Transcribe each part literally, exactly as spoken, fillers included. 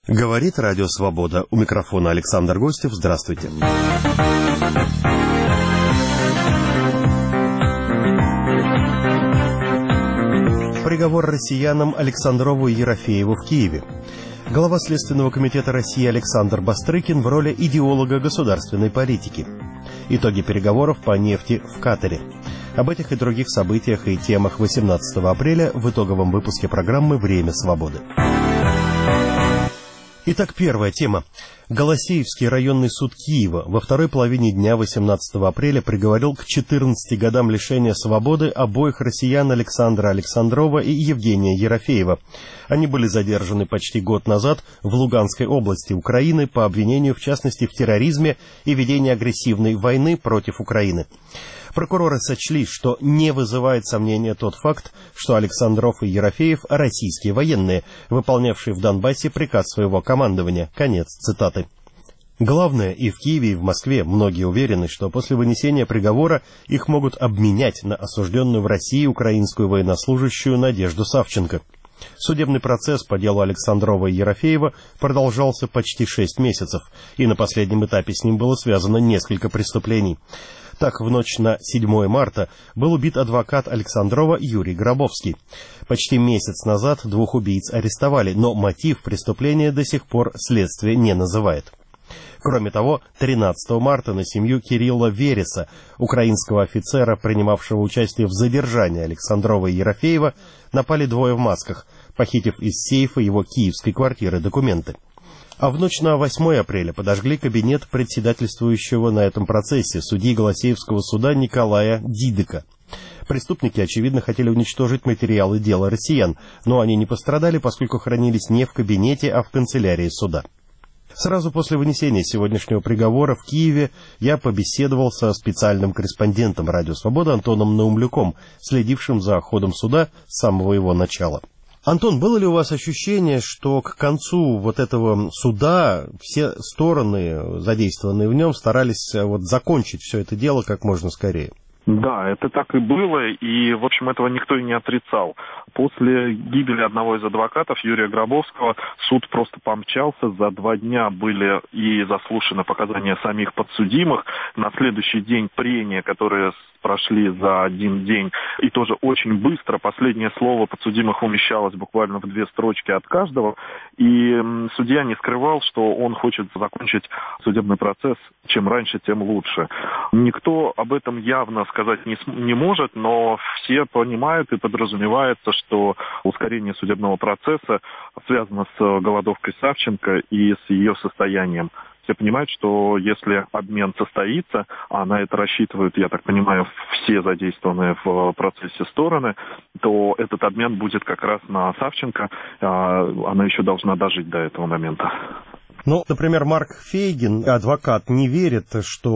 Говорит Радио Свобода. У микрофона Александр Гостев. Здравствуйте. Приговор россиянам Александрову и Ерофееву в Киеве. Глава Следственного комитета России Александр Бастрыкин в роли идеолога государственной политики. Итоги переговоров по нефти в Катаре. Об этих и других событиях и темах восемнадцатого апреля в итоговом выпуске программы «Время свободы». Итак, первая тема. Голосеевский районный суд Киева во второй половине дня восемнадцатого апреля приговорил к четырнадцати годам лишения свободы обоих россиян Александра Александрова и Евгения Ерофеева. Они были задержаны почти год назад в Луганской области Украины по обвинению, в частности, в терроризме и ведении агрессивной войны против Украины. Прокуроры сочли, что не вызывает сомнения тот факт, что Александров и Ерофеев – российские военные, выполнявшие в Донбассе приказ своего командования. Конец цитаты. Главное, и в Киеве, и в Москве многие уверены, что после вынесения приговора их могут обменять на осужденную в России украинскую военнослужащую Надежду Савченко. Судебный процесс по делу Александрова и Ерофеева продолжался почти шесть месяцев, и на последнем этапе с ним было связано несколько преступлений. Так, в ночь на седьмое марта был убит адвокат Александрова Юрий Гробовский. Почти месяц назад двух убийц арестовали, но мотив преступления до сих пор следствие не называет. Кроме того, тринадцатого марта на семью Кирилла Вереса, украинского офицера, принимавшего участие в задержании Александрова и Ерофеева, напали двое в масках, похитив из сейфа его киевской квартиры документы. А в ночь на восьмое апреля подожгли кабинет председательствующего на этом процессе судьи Голосеевского суда Николая Дидыка. Преступники, очевидно, хотели уничтожить материалы дела россиян, но они не пострадали, поскольку хранились не в кабинете, а в канцелярии суда. Сразу после вынесения сегодняшнего приговора в Киеве я побеседовал со специальным корреспондентом «Радио Свобода» Антоном Наумлюком, следившим за ходом суда с самого его начала. Антон, было ли у вас ощущение, что к концу вот этого суда все стороны, задействованные в нем, старались вот закончить все это дело как можно скорее? Да, это так и было, и, в общем, этого никто и не отрицал. После гибели одного из адвокатов, Юрия Гробовского, суд просто помчался. За два дня были и заслушаны показания самих подсудимых. На следующий день прения, которые прошли за один день, и тоже очень быстро. Последнее слово подсудимых умещалось буквально в две строчки от каждого. И судья не скрывал, что он хочет закончить судебный процесс чем раньше, тем лучше. Никто об этом явно сказать не, не может, но все понимают и подразумевается, что ускорение судебного процесса связано с голодовкой Савченко и с ее состоянием. Все понимают, что если обмен состоится, а на это рассчитывают, я так понимаю, все задействованные в процессе стороны, то этот обмен будет как раз на Савченко. Она еще должна дожить до этого момента. Ну, например, Марк Фейгин, адвокат, не верит,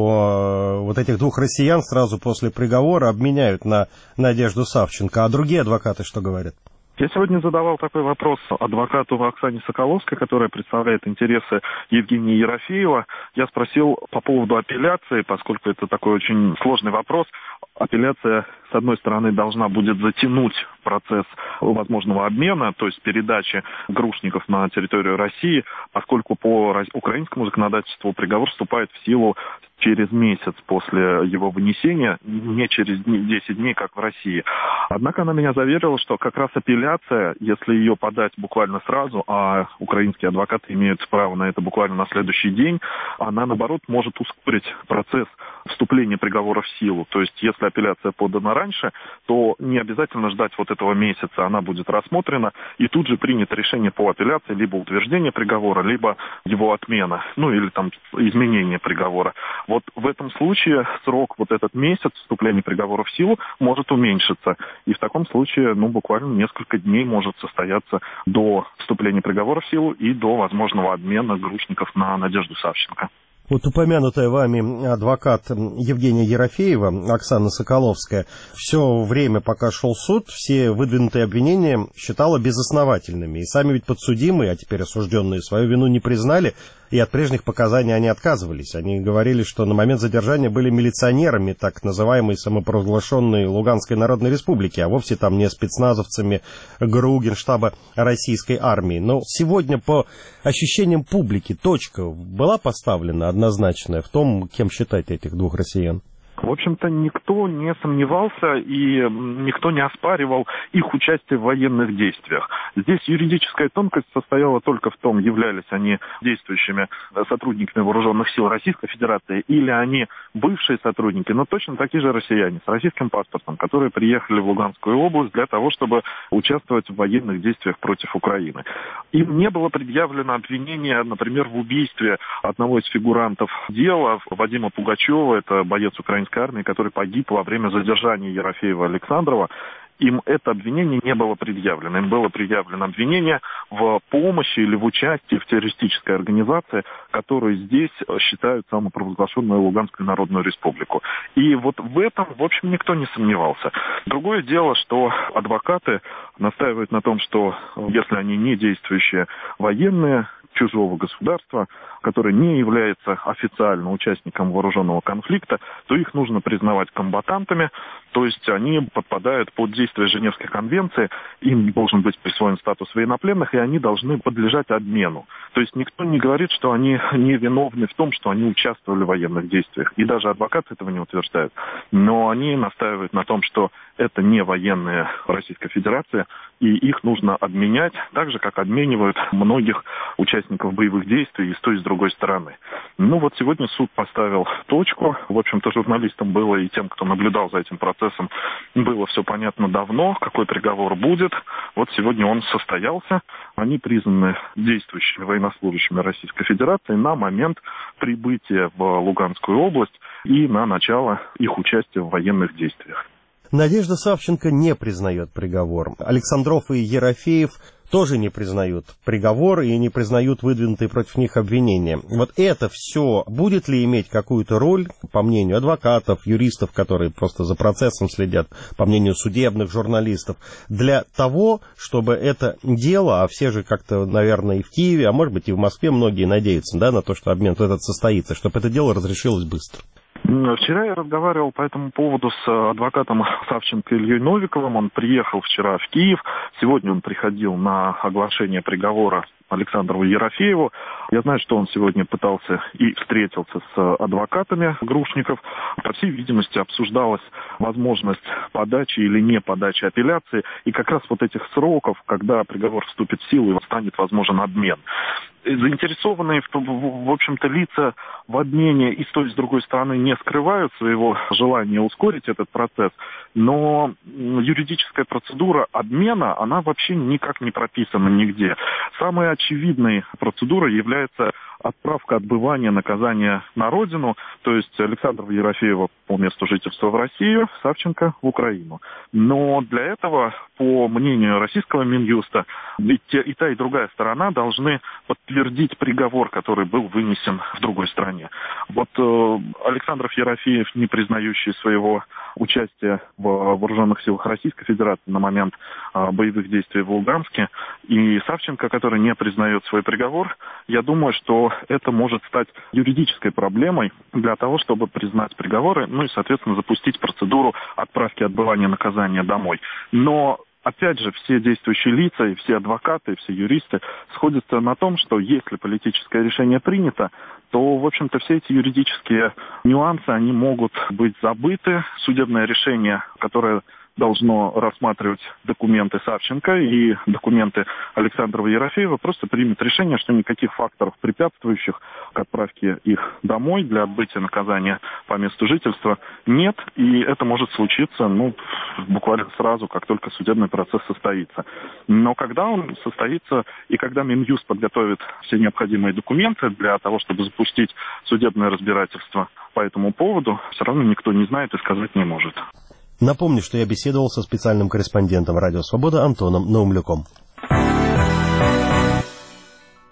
что вот этих двух россиян сразу после приговора обменяют на Надежду Савченко. А другие адвокаты что говорят? Я сегодня задавал такой вопрос адвокату Оксане Соколовской, которая представляет интересы Евгения Ерофеева. Я спросил по поводу апелляции, поскольку это такой очень сложный вопрос. Апелляция, с одной стороны, должна будет затянуть процесс возможного обмена, то есть передачи грушников на территорию России, поскольку по украинскому законодательству приговор вступает в силу через месяц после его вынесения, не через десять дней, как в России. Однако она меня заверила, что как раз апелляция, если ее подать буквально сразу, а украинские адвокаты имеют право на это буквально на следующий день, она, наоборот, может ускорить процесс вступления приговора в силу. То есть, если апелляция подана раньше, то не обязательно ждать вот этого месяца. Она будет рассмотрена, и тут же принято решение по апелляции, либо утверждение приговора, либо его отмена, ну или там изменение приговора. Вот в этом случае срок, вот этот месяц вступления приговора в силу может уменьшиться. И в таком случае, ну, буквально несколько дней может состояться до вступления приговора в силу и до возможного обмена грушников на Надежду Савченко. Вот упомянутая вами адвокат Евгения Ерофеева, Оксана Соколовская, все время, пока шел суд, все выдвинутые обвинения считала безосновательными. И сами ведь подсудимые, а теперь осужденные, свою вину не признали и от прежних показаний они отказывались. Они говорили, что на момент задержания были милиционерами так называемой самопровозглашенной Луганской Народной Республики, а вовсе там не спецназовцами ГРУ Генштаба Российской Армии. Но сегодня по ощущениям публики точка была поставлена однозначная в том, кем считать этих двух россиян? В общем-то, никто не сомневался и никто не оспаривал их участие в военных действиях. Здесь юридическая тонкость состояла только в том, являлись они действующими сотрудниками вооруженных сил Российской Федерации или они бывшие сотрудники, но точно такие же россияне с российским паспортом, которые приехали в Луганскую область для того, чтобы участвовать в военных действиях против Украины. Им не было предъявлено обвинение, например, в убийстве одного из фигурантов дела, Вадима Пугачева, это боец украинской армии, который погиб во время задержания Ерофеева Александрова. Им это обвинение не было предъявлено. Им было предъявлено обвинение в помощи или в участии в террористической организации, которую здесь считают самопровозглашенную Луганскую Народную Республику. И вот в этом, в общем, никто не сомневался. Другое дело, что адвокаты настаивают на том, что если они не действующие военные чужого государства, который не является официально участником вооруженного конфликта, то их нужно признавать комбатантами, то есть они подпадают под действие Женевской конвенции, им должен быть присвоен статус военнопленных, и они должны подлежать обмену. То есть никто не говорит, что они не виновны в том, что они участвовали в военных действиях, и даже адвокаты этого не утверждают. Но они настаивают на том, что это не военные Российской Федерации, и их нужно обменять, так же, как обменивают многих участников боевых действий и с той, и с другой стороны. Ну вот сегодня суд поставил точку. В общем-то, журналистам было и тем, кто наблюдал за этим процессом, было все понятно давно, какой приговор будет. Вот сегодня он состоялся. Они признаны действующими военнослужащими Российской Федерации на момент прибытия в Луганскую область и на начало их участия в военных действиях. Надежда Савченко не признает приговор. Александров и Ерофеев тоже не признают приговор и не признают выдвинутые против них обвинения. Вот это все будет ли иметь какую-то роль, по мнению адвокатов, юристов, которые просто за процессом следят, по мнению судебных журналистов, для того, чтобы это дело, а все же как-то, наверное, и в Киеве, а может быть и в Москве многие надеются, да, на то, что обмен этот состоится, чтобы это дело разрешилось быстро? Вчера я разговаривал по этому поводу с адвокатом Савченко Ильей Новиковым. Он приехал вчера в Киев. Сегодня он приходил на оглашение приговора Александру Ерофееву. Я знаю, что он сегодня пытался и встретился с адвокатами Грушников. По всей видимости, обсуждалась возможность подачи или не подачи апелляции. И как раз вот этих сроков, когда приговор вступит в силу и станет возможен обмен. Заинтересованные, в общем-то, лица в обмене и с той, и с другой стороны не скрывают своего желания ускорить этот процесс, но юридическая процедура обмена, она вообще никак не прописана нигде. Самой очевидной процедурой является отправка отбывания наказания на родину, то есть Александра Ерофеева по месту жительства в Россию, Савченко в Украину. Но для этого, по мнению российского Минюста, и, те, и та, и другая сторона должны подтвердить приговор, который был вынесен в другой стране. Вот э, Александров Ерофеев, не признающий своего участия в вооруженных силах Российской Федерации на момент э, боевых действий в Луганске, и Савченко, который не признает свой приговор, я думаю, что это может стать юридической проблемой для того, чтобы признать приговоры, ну и, соответственно, запустить процедуру отправки отбывания наказания домой. Но опять же, все действующие лица, и все адвокаты, и все юристы сходятся на том, что если политическое решение принято, то, в общем-то, все эти юридические нюансы, они могут быть забыты. Судебное решение, которое должно рассматривать документы Савченко и документы Александрова Ерофеева, просто примет решение, что никаких факторов, препятствующих к отправке их домой для отбытия наказания по месту жительства, нет. И это может случиться, ну, буквально сразу, как только судебный процесс состоится. Но когда он состоится и когда Минюст подготовит все необходимые документы для того, чтобы запустить судебное разбирательство по этому поводу, все равно никто не знает и сказать не может. Напомню, что я беседовал со специальным корреспондентом «Радио Свобода» Антоном Наумлюком.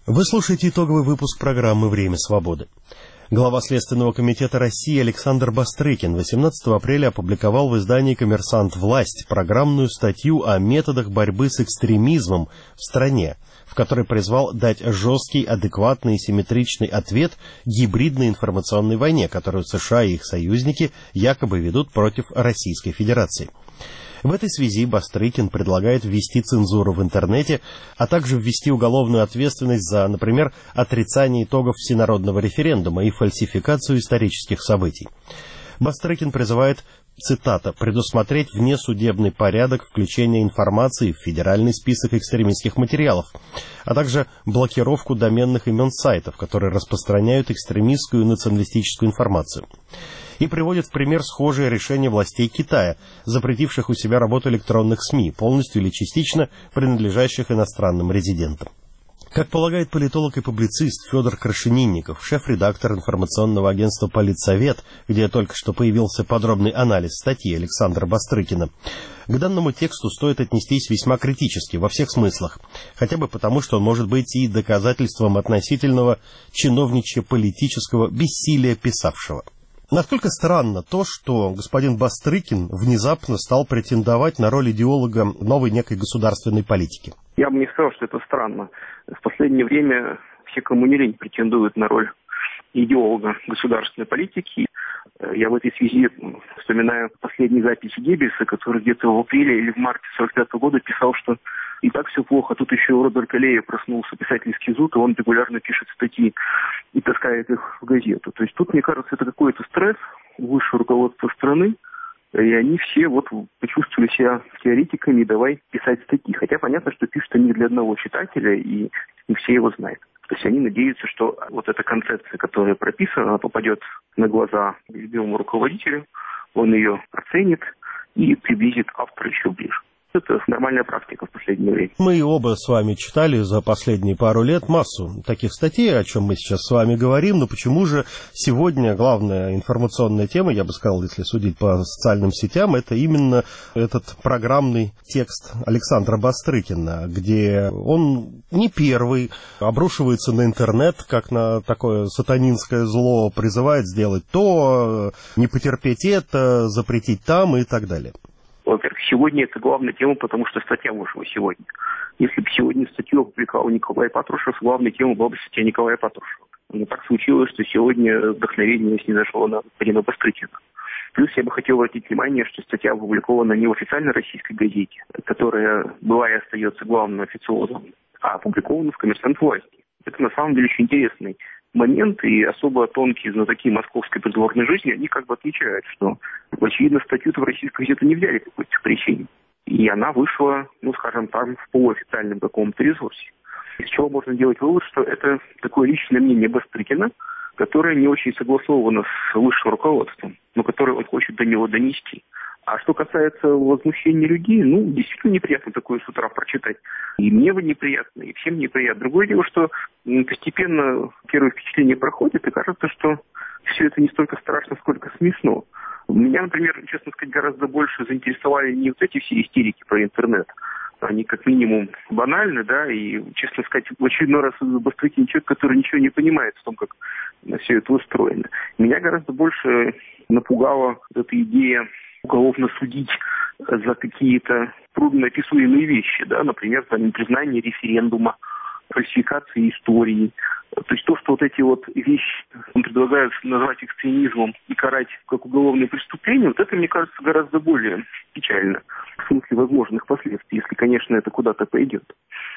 Вы слушаете итоговый выпуск программы «Время свободы». Глава Следственного комитета России Александр Бастрыкин восемнадцатого апреля опубликовал в издании «Коммерсант. Власть» программную статью о методах борьбы с экстремизмом в стране, в которой призвал дать жесткий, адекватный и симметричный ответ гибридной информационной войне, которую США и их союзники якобы ведут против Российской Федерации. В этой связи Бастрыкин предлагает ввести цензуру в интернете, а также ввести уголовную ответственность за, например, отрицание итогов всенародного референдума и фальсификацию исторических событий. Бастрыкин призывает, цитата, «предусмотреть внесудебный порядок включения информации в федеральный список экстремистских материалов, а также блокировку доменных имен сайтов, которые распространяют экстремистскую и националистическую информацию». И приводит в пример схожее решение властей Китая, запретивших у себя работу электронных СМИ, полностью или частично принадлежащих иностранным резидентам. Как полагает политолог и публицист Федор Крашенинников, шеф-редактор информационного агентства «Политсовет», где только что появился подробный анализ статьи Александра Бастрыкина, к данному тексту стоит отнестись весьма критически во всех смыслах, хотя бы потому, что он может быть и доказательством относительного чиновничье-политического бессилия писавшего. Насколько странно то, что господин Бастрыкин внезапно стал претендовать на роль идеолога новой некой государственной политики? Я бы не сказал, что это странно. В последнее время все, кому не лень, претендуют на роль идеолога государственной политики. Я в этой связи вспоминаю последние записи Геббельса, который где-то в апреле или в марте сорок пятого года писал, что и так все плохо, тут еще у Роберта Лея проснулся писательский зуд, и он регулярно пишет статьи и таскает их в газету. То есть тут, мне кажется, это какой-то стресс высшего руководства страны, и они все вот почувствовали себя теоретиками, и давай писать статьи. Хотя понятно, что пишут они для одного читателя, и не все его знают. То есть они надеются, что вот эта концепция, которая прописана, она попадет на глаза любимому руководителю, он ее оценит и приблизит автора еще ближе. Это нормальная практика в последнее время. Мы оба с вами читали за последние пару лет массу таких статей, о чем мы сейчас с вами говорим, но почему же сегодня главная информационная тема, я бы сказал, если судить по социальным сетям, это именно этот программный текст Александра Бастрыкина, где он не первый обрушивается на интернет, как на такое сатанинское зло, призывает сделать то, не потерпеть это, запретить там и так далее. Во-первых, сегодня это главная тема, потому что статья вышла сегодня. Если бы сегодня статью опубликовал Николай Патрушев, главной темой была бы статья Николая Патрушева. Но так случилось, что сегодня вдохновение снизошло на господина Бастрыкина. Плюс я бы хотел обратить внимание, что статья опубликована не в официальной российской газете, которая была и остается главным официозом, а опубликована в «Коммерсант. Власти». Это на самом деле очень интересный момент, и особо тонкие знатоки московской придворной жизни, они как бы отмечают, что, очевидно, статью-то в российскую газету не взяли по какой-то причине. И она вышла, ну, скажем, там в полуофициальном каком-то ресурсе. Из чего можно делать вывод, что это такое личное мнение Бастрыкина, которое не очень согласовано с высшим руководством, но которое он хочет до него донести. А что касается возмущения людей, ну, действительно неприятно такое с утра прочитать. И мне неприятно, и всем неприятно. Другое дело, что постепенно первое впечатление проходит, и кажется, что все это не столько страшно, сколько смешно. Меня, например, честно сказать, гораздо больше заинтересовали не вот эти все истерики про интернет. Они как минимум банальны, да, и, честно сказать, в очередной раз Бастрыкин человек, который ничего не понимает в том, как все это устроено. Меня гораздо больше напугала эта идея уголовно судить за какие-то трудноописуемые вещи, да, например, там, непризнание референдума, фальсификации истории. То есть то, что вот эти вот вещи предлагают назвать экстремизмом и карать как уголовное преступление, вот это, мне кажется, гораздо более печально в смысле возможных последствий, если, конечно, это куда-то пойдет.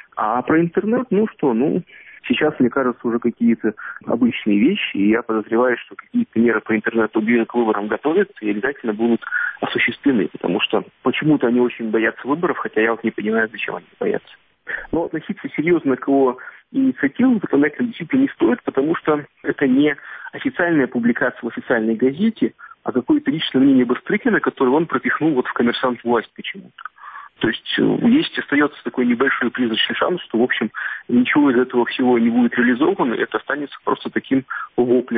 А про интернет, ну что, ну... Сейчас, мне кажется, уже какие-то обычные вещи, и я подозреваю, что какие-то меры по интернету ближе к выборам готовятся и обязательно будут осуществлены, потому что почему-то они очень боятся выборов, хотя я вот не понимаю, зачем они боятся. Но относиться серьезно к его инициативам законодательно действительно не стоит, потому что это не официальная публикация в официальной газете, а какое-то личное мнение Бастрыкина, которое он пропихнул вот в «Коммерсант. Власть» почему-то. То есть есть, остается такой небольшой призрачный шанс, что, в общем, ничего из этого всего не будет реализовано, это останется просто таким воплем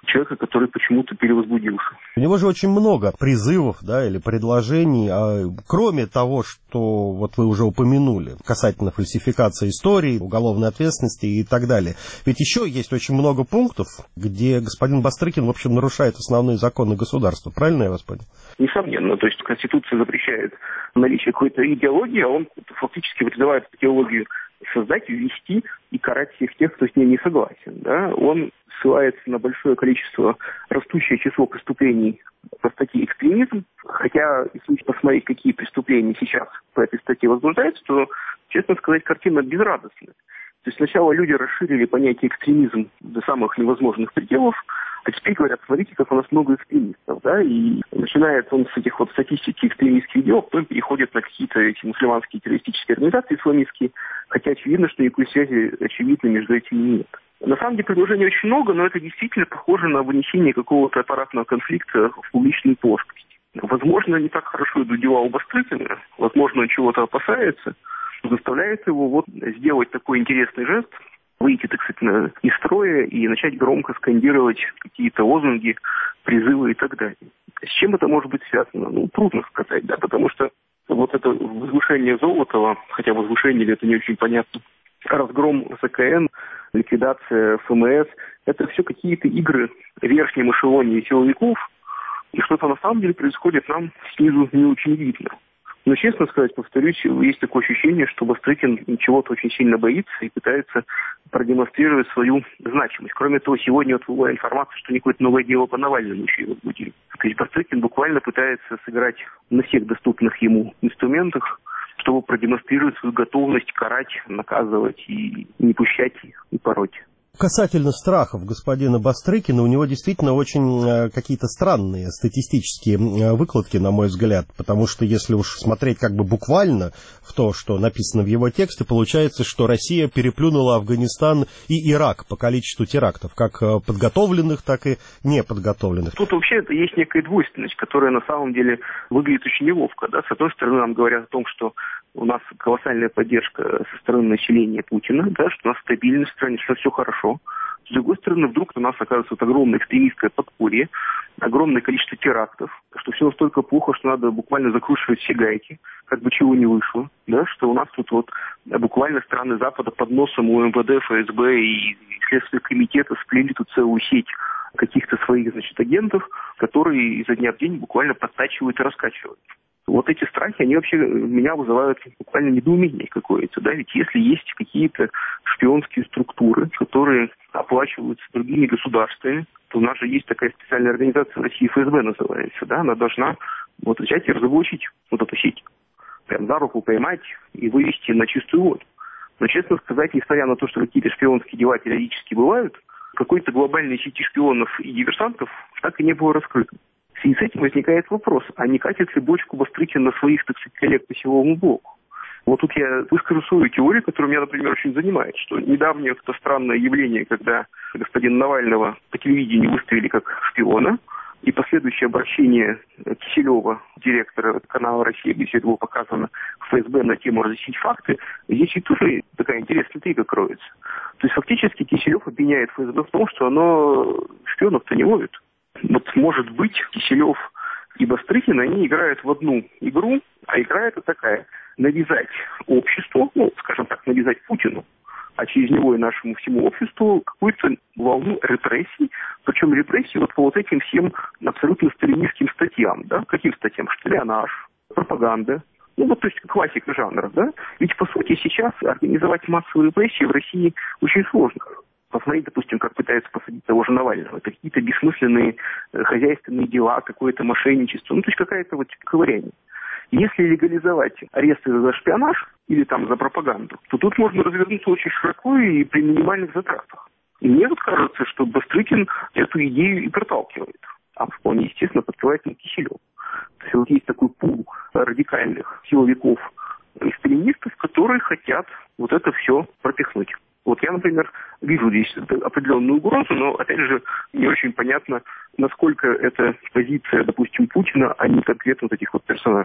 человека, который почему-то перевозбудился. У него же очень много призывов, да, или предложений, а кроме того, что вот вы уже упомянули, касательно фальсификации истории, уголовной ответственности и так далее. Ведь еще есть очень много пунктов, где господин Бастрыкин, в общем, нарушает основные законы государства. Правильно я вас понял? Несомненно. То есть Конституция запрещает наличие какой-то идеологии, а он фактически призывает идеологию создать, ввести и карать всех тех, кто с ней не согласен. Да? Он ссылается на большое количество, растущее число преступлений по статье «экстремизм». Хотя, если посмотреть, какие преступления сейчас по этой статье возбуждаются, то, честно сказать, картина безрадостная. То есть сначала люди расширили понятие «экстремизм» до самых невозможных пределов, а теперь говорят, смотрите, как у нас много экстремистов, да, и начинает он с этих вот статистики экстремистских дел, потом переходит на какие-то эти мусульманские террористические организации исламистские, хотя очевидно, что никакой связи очевидно между этими нет. На самом деле предложений очень много, но это действительно похоже на вынесение какого-то аппаратного конфликта в публичную плоскость. Возможно, не так хорошо идут дела у Бастрыкина, возможно, он чего-то опасается, заставляет его вот сделать такой интересный жест, выйти, так сказать, из строя и начать громко скандировать какие-то лозунги, призывы и так далее. С чем это может быть связано? Ну, трудно сказать, да, потому что вот это возвышение Золотова, хотя возвышение ли это не очень понятно, разгром ЗКН, ликвидация ФМС, это все какие-то игры в верхнем эшелоне силовиков, и что-то на самом деле происходит нам снизу не очень видно. Но, честно сказать, повторюсь, есть такое ощущение, что Бастрыкин чего-то очень сильно боится и пытается продемонстрировать свою значимость. Кроме того, сегодня вот была информация, что какое-то новое дело по Навальному еще и возбудили. То есть Бастрыкин буквально пытается сыграть на всех доступных ему инструментах, чтобы продемонстрировать свою готовность карать, наказывать и не пущать и пороть. Касательно страхов господина Бастрыкина, у него действительно очень э, какие-то странные статистические э, выкладки, на мой взгляд, потому что если уж смотреть как бы буквально в то, что написано в его тексте, получается, что Россия переплюнула Афганистан и Ирак по количеству терактов, как э, подготовленных, так и неподготовленных. Тут вообще это есть некая двойственность, которая на самом деле выглядит очень неловко. Да? С одной стороны, нам говорят о том, что у нас колоссальная поддержка со стороны населения Путина, да, что у нас стабильность в стране, что все хорошо. С другой стороны, вдруг у нас оказывается вот огромное экстремистское подполье, огромное количество терактов, что все настолько плохо, что надо буквально закручивать все гайки, как бы чего не вышло, да, что у нас тут вот буквально страны Запада под носом у эм вэ дэ, эф эс бэ и Следственного комитета сплели тут целую сеть каких-то своих, значит, агентов, которые изо дня в день буквально подтачивают и раскачивают. Вот эти страхи, они вообще меня вызывают буквально недоумение какое-то, да, ведь если есть какие-то шпионские структуры, которые оплачиваются другими государствами, то у нас же есть такая специальная организация в России, эф эс бэ называется, да, она должна вот взять и разоблачить вот эту сеть, прям за руку поймать и вывести на чистую воду. Но, честно сказать, несмотря на то, что какие-то шпионские дела периодически бывают, какой-то глобальной сети шпионов и диверсантов так и не было раскрыто. В связи с этим возникает вопрос, а не катит ли бочку Бастрыкин на своих, так сказать, коллег по силовому блоку? Вот тут я выскажу свою теорию, которая меня, например, очень занимает, что недавнее это странное явление, когда господина Навального по телевидению выставили как шпиона, и последующее обращение Киселева, директора канала «Россия», где все это было показано в эф эс бэ на тему «Разъяснить факты», здесь и тоже такая интересная интрига кроется. То есть фактически Киселев обвиняет эф эс бэ в том, что оно шпионов-то не ловит. Вот, может быть, Киселев и Бастрыкин, они играют в одну игру, а игра это такая: навязать обществу, ну, скажем так, навязать Путину, а через него и нашему всему обществу какую-то волну репрессий, причем репрессии вот по вот этим всем абсолютно сталинистским статьям, да, каким статьям? Шпионаж, пропаганда, ну вот, то есть классика жанра, да, ведь по сути сейчас организовать массовые репрессии в России очень сложно. Посмотреть, допустим, как пытаются посадить того же Навального. Это какие-то бессмысленные э, хозяйственные дела, какое-то мошенничество, ну, то есть какая-то вот ковыряние. Если легализовать аресты за шпионаж или там за пропаганду, то тут можно развернуться очень широко и при минимальных затратах. И мне вот кажется, что Бастрыкин эту идею и проталкивает. А вполне естественно подкрывает на Киселев. То есть вот есть такой пул радикальных силовиков, экстремистов, которые хотят вот это все пропихнуть. Вот я, например, вижу здесь определенную угрозу, но, опять же, не очень понятно, насколько это позиция, допустим, Путина, а не конкретно вот этих вот персонажей.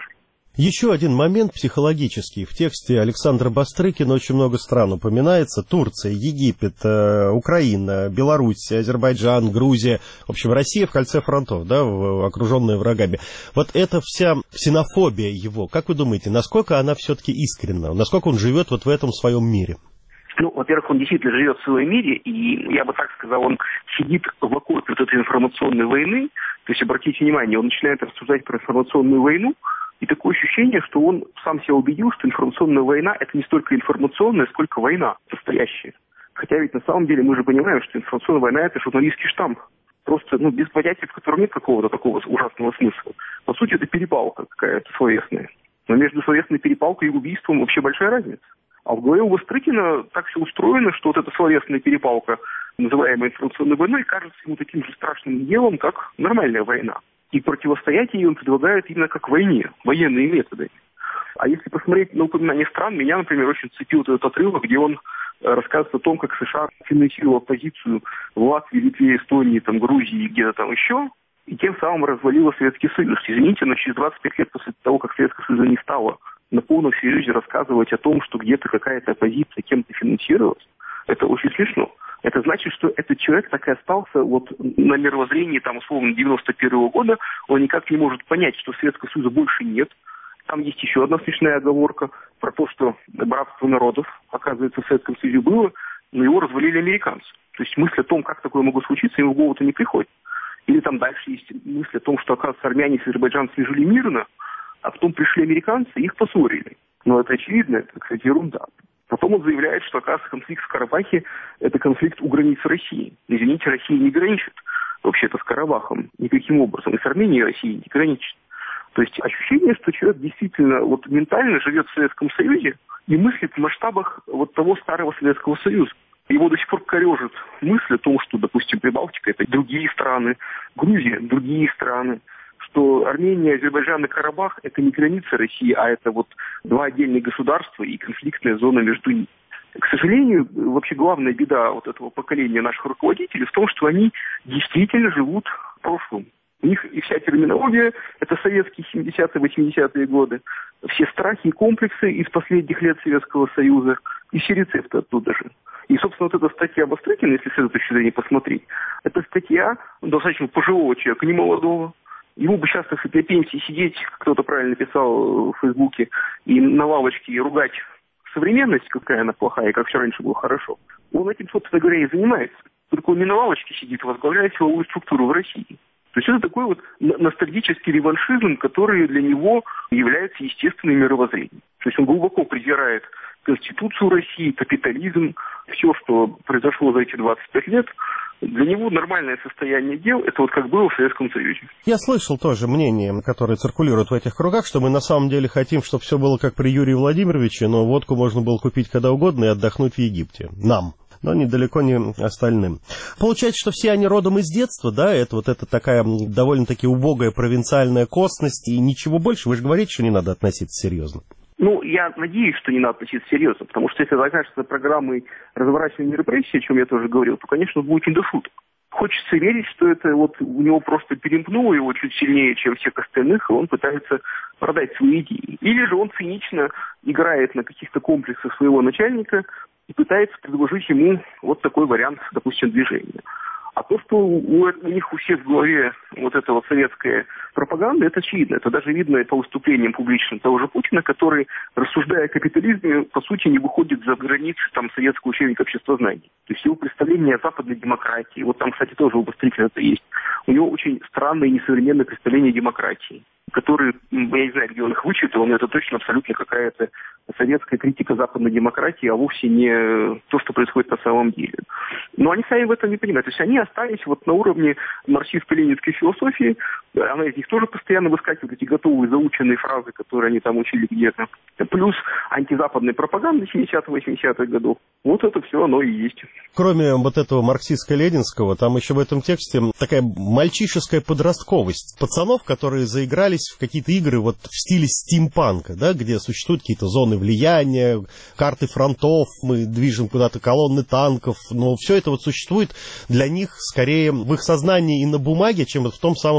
Еще один момент психологический. В тексте Александра Бастрыкина очень много стран упоминается. Турция, Египет, э, Украина, Беларусь, Азербайджан, Грузия. В общем, Россия в кольце фронтов, да, в, окруженная врагами. Вот эта вся ксенофобия его, как вы думаете, насколько она все-таки искренна? Насколько он живет вот в этом своем мире? Ну, во-первых, он действительно живет в своем мире, и я бы так сказал, он сидит в окопе вот этой информационной войны. То есть, обратите внимание, он начинает рассуждать про информационную войну, и такое ощущение, что он сам себя убедил, что информационная война – это не столько информационная, сколько война настоящая. Хотя ведь на самом деле мы же понимаем, что информационная война – это журналистский штамп. Просто, ну, без понятия, в котором нет какого-то такого ужасного смысла. По сути, это перепалка какая-то словесная. Но между словесной перепалкой и убийством вообще большая разница. А в голове у Бастрыкина так все устроено, что вот эта словесная перепалка, называемая информационной войной, кажется ему таким же страшным делом, как нормальная война. И противостоять ей он предлагает именно как войне, военные методы. А если посмотреть на упоминание стран, меня, например, очень цепил этот отрывок, где он рассказывает о том, как США финансировал оппозицию в Латвии, Литве, Эстонии, там, Грузии и где-то там еще, и тем самым развалила Советский Союз. Извините, но через двадцать пять лет после того, как Советского Союза не стало, на полном серьезе рассказывать о том, что где-то какая-то оппозиция кем-то финансировалась, это очень смешно. Это значит, что этот человек так и остался вот на мировоззрении, там, условно, девяносто первого года, он никак не может понять, что Советского Союза больше нет. Там есть еще одна смешная оговорка про то, что братство народов, оказывается, в Советском Союзе было, но его развалили американцы. То есть мысль о том, как такое могло случиться, ему в голову-то не приходит. Или там дальше есть мысль о том, что, оказывается, армяне с азербайджанцами жили мирно, а потом пришли американцы и их поссорили. Но это очевидно, это, кстати, ерунда. Потом он заявляет, что, оказывается, конфликт в Карабахе – это конфликт у границ России. Извините, Россия не граничит вообще-то с Карабахом никаким образом. И с Арменией Россия не граничит. То есть ощущение, что человек действительно вот ментально живет в Советском Союзе и мыслит в масштабах вот того старого Советского Союза. Его до сих пор корежит мысль о том, что, допустим, Прибалтика – это другие страны, Грузия – другие страны, что Армения, Азербайджан и Карабах – это не граница России, а это вот два отдельных государства и конфликтная зона между ними. К сожалению, вообще главная беда вот этого поколения наших руководителей в том, что они действительно живут в прошлом. У них и вся терминология – это советские семидесятые, восьмидесятые годы, все страхи и комплексы из последних лет Советского Союза, и все рецепты оттуда же. И, собственно, вот эта статья Бастрыкина, если с этой точки зрения посмотреть, это статья достаточно пожилого человека, не молодого. Ему бы сейчас, если при пенсии сидеть, кто-то правильно писал в Фейсбуке, и на лавочке ругать современность, какая она плохая, и как все раньше было хорошо. Он этим, собственно говоря, и занимается. Только он не на лавочке сидит, возглавляет силовую структуру в России. То есть это такой вот ностальгический реваншизм, который для него является естественным мировоззрением. То есть он глубоко презирает Конституцию России, капитализм, все, что произошло за эти двадцать пять лет. Для него нормальное состояние дел – это вот как было в Советском Союзе. Я слышал тоже мнение, которое циркулирует в этих кругах, что мы на самом деле хотим, чтобы все было как при Юрии Владимировиче, но водку можно было купить когда угодно и отдохнуть в Египте. Нам. Но недалеко не остальным. Получается, что все они родом из детства, да, это вот это такая довольно-таки убогая провинциальная косность и ничего больше. Вы же говорите, что не надо относиться серьезно. Ну, я надеюсь, что не надо относиться серьезно, потому что если это окажется программой разворачивания репрессий, о чем я тоже говорил, то, конечно, будет не до шуток. Хочется верить, что это вот у него просто перемкнуло его чуть сильнее, чем всех остальных, и он пытается продать свои идеи. Или же он цинично играет на каких-то комплексах своего начальника и пытается предложить ему вот такой вариант, допустим, движения. А то, что у, у них у всех в голове вот эта вот советская пропаганда, это очевидно. Это даже видно по выступлениям публичным того же Путина, который, рассуждая о капитализме, по сути, не выходит за границы там, советского учебника обществознания. То есть его представление о западной демократии, вот там, кстати, тоже у Бастрыкина это есть, у него очень странное и несовременное представление о демократии, которые, я не знаю, где он их вычитал, но это точно абсолютно какая-то советская критика западной демократии, а вовсе не то, что происходит на самом деле. Но они сами в этом не понимают. То есть они остались вот на уровне марксистско-ленинской философии, она из них тоже постоянно выскакивает, эти готовые заученные фразы, которые они там учили где-то, плюс антизападная пропаганда семидесятых-восьмидесятых годов. Вот это все оно и есть. Кроме вот этого марксистско-ленинского, там еще в этом тексте такая мальчишеская подростковость пацанов, которые заигрались в какие-то игры вот в стиле стимпанка, да, где существуют какие-то зоны влияния, карты фронтов, мы движем куда-то колонны танков, но все это вот существует для них скорее в их сознании и на бумаге, чем вот в том самом ненавидящем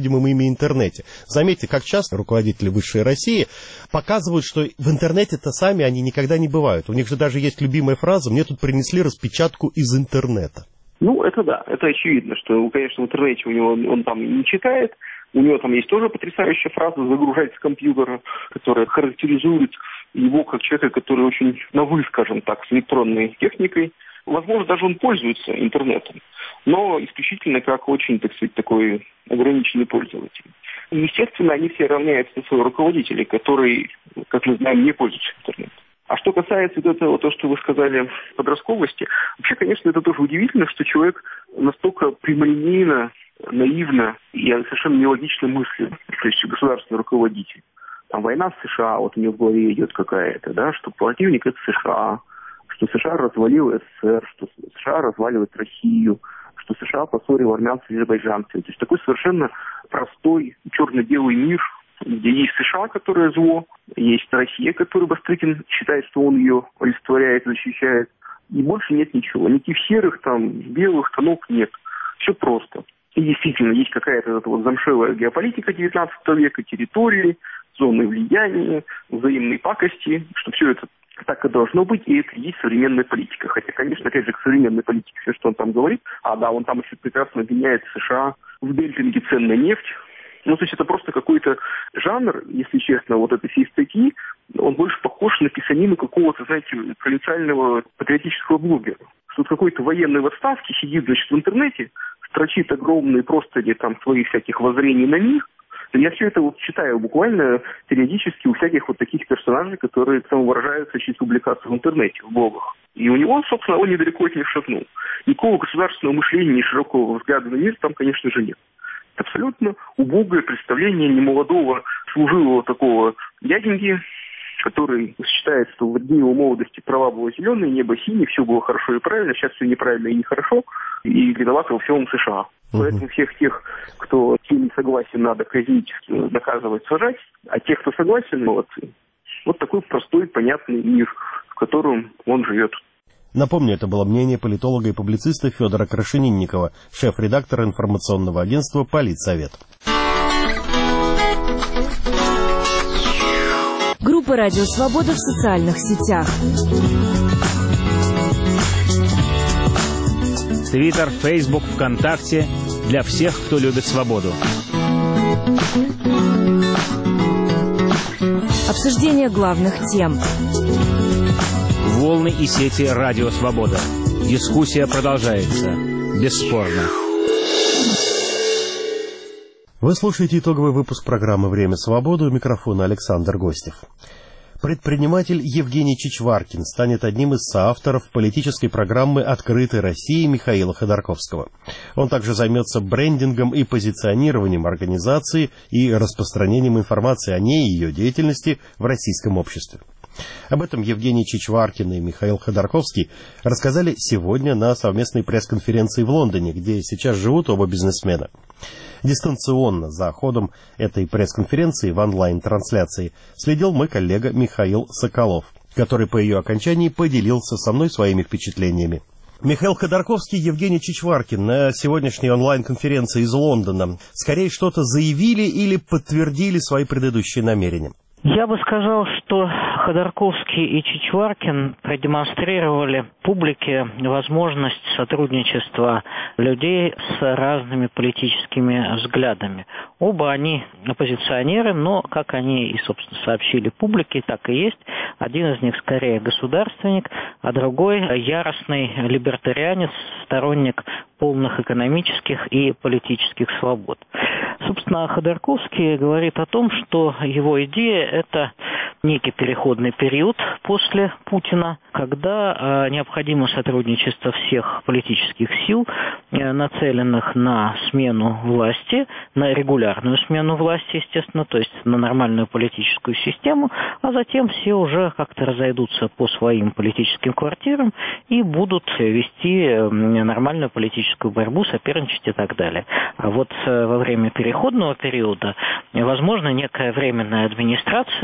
невидимом ими интернете. Заметьте, как часто руководители высшей России показывают, что в интернете-то сами они никогда не бывают. У них же даже есть любимая фраза: «Мне тут принесли распечатку из интернета». Ну, это да, это очевидно, что, конечно, в интернете у него он, он там не читает. У него там есть тоже потрясающая фраза «загружать с компьютера», которая характеризует его как человека, который очень на «вы», скажем так, с электронной техникой. Возможно, даже он пользуется интернетом, но исключительно как очень, так сказать, такой ограниченный пользователь. И, естественно, они все равняются на своего руководителя, который, как мы знаем, не пользуется интернетом. А что касается вот этого, то, что вы сказали, подростковости, вообще, конечно, это тоже удивительно, что человек настолько прямолинейно, наивно и совершенно нелогично мыслит, то есть государственный руководитель. Там война с США, вот у него в голове идет какая-то, да, что противник это США, что США развалил СССР, что США разваливает Россию, что США поссорил армянцев и азербайджанцев. То есть такой совершенно простой черно-белый мир, где есть США, которое зло, есть Россия, которую Бастрыкин считает, что он ее олицетворяет, защищает, и больше нет ничего. Никаких серых, там, белых тонов нет. Все просто. И действительно, есть какая-то вот замшелая геополитика девятнадцатого века, территории, зоны влияния, взаимные пакости, что все это так и должно быть, и это и есть современная политика. Хотя, конечно, опять же, к современной политике все, что он там говорит, а да, он там еще прекрасно обвиняет США в демпинге цен на нефть. Ну, то есть это просто какой-то жанр, если честно, вот этой всей статьи, он больше похож на писанину какого-то, знаете, провинциального патриотического блогера. Что какой-то военный в отставке сидит, значит, в интернете, строчит огромные простыни там своих всяких воззрений на мир. Я все это вот читаю буквально периодически у всяких вот таких персонажей, которые самовыражаются через публикации в интернете, в блогах. И у него, собственно, он недалеко от них шагнул. Никакого государственного мышления и широкого взгляда на мир там, конечно же, нет. Это абсолютно убогое представление немолодого служилого такого дяденьки, который считает, что в дни его молодости трава была зеленая, небо синее, все было хорошо и правильно, сейчас все неправильно и нехорошо, и виноваты во всем США. Uh-huh. Поэтому всех тех, кто с ним не согласен, надо казнить, наказывать, сажать, а тех, кто согласен, молодцы. Вот такой простой, понятный мир, в котором он живет. Напомню, это было мнение политолога и публициста Федора Крашенинникова, шеф-редактора информационного агентства «Политсовет». Группа «Радио Свобода» в социальных сетях. Твиттер, Фейсбук, ВКонтакте. Для всех, кто любит свободу. Обсуждение главных тем. Волны и сети «Радио Свобода». Дискуссия продолжается. Бесспорно. Вы слушаете итоговый выпуск программы «Время свободы», у микрофона Александр Гостев. Предприниматель Евгений Чичваркин станет одним из соавторов политической программы «Открытой России» Михаила Ходорковского. Он также займется брендингом и позиционированием организации и распространением информации о ней и ее деятельности в российском обществе. Об этом Евгений Чичваркин и Михаил Ходорковский рассказали сегодня на совместной пресс-конференции в Лондоне, где сейчас живут оба бизнесмена. Дистанционно за ходом этой пресс-конференции в онлайн-трансляции следил мой коллега Михаил Соколов, который по ее окончании поделился со мной своими впечатлениями. Михаил Ходорковский, Евгений Чичваркин на сегодняшней онлайн-конференции из Лондона скорее что-то заявили или подтвердили свои предыдущие намерения? Я бы сказал, что Ходорковский и Чичваркин продемонстрировали публике возможность сотрудничества людей с разными политическими взглядами. Оба они оппозиционеры, но, как они и, собственно, сообщили публике, так и есть. Один из них скорее государственник, а другой яростный либертарианец, сторонник полных экономических и политических свобод. Собственно, Ходорковский говорит о том, что его идея – это некий переходный период после Путина, когда э, необходимо сотрудничество всех политических сил, э, нацеленных на смену власти, на регулярную смену власти, естественно, то есть на нормальную политическую систему, а затем все уже как-то разойдутся по своим политическим квартирам и будут вести э, нормальную политическую борьбу, соперничать и так далее. А вот э, во время переходного периода возможно некая временная администрация, вот как